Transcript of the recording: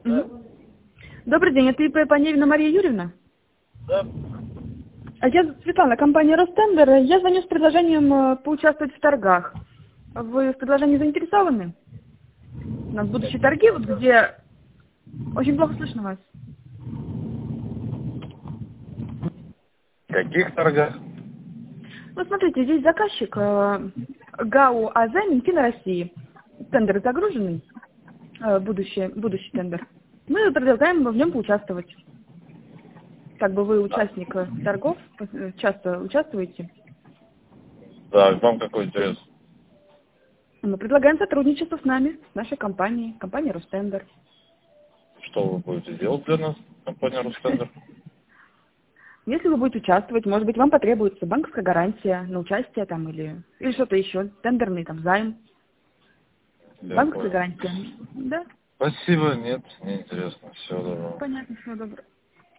Мгм. Добрый день, это ИП Паневина Мария Юрьевна? Да. Я Светлана, компания Ростендер. Я звоню с предложением поучаствовать в торгах. Вы в предложении заинтересованы? У нас будущие торги, вот где... Очень плохо слышно вас. В каких торгах? Ну, смотрите, здесь заказчик ГАУ АЗ Минфин России. Тендер загруженный, будущий тендер. Мы предлагаем в нем поучаствовать. Как бы вы участник торгов, часто участвуете. Да, вам какой интерес? Мы предлагаем сотрудничество с нами, с нашей компанией, компанией Ростендер. Что вы будете делать для нас, компания Ростендер? Если вы будете участвовать, может быть, вам потребуется банковская гарантия на участие там или что-то еще, тендерный там займ. Я Банковская понял. гарантия. Да, Спасибо, нет, не интересно. Всего доброго. понятно, всего доброго.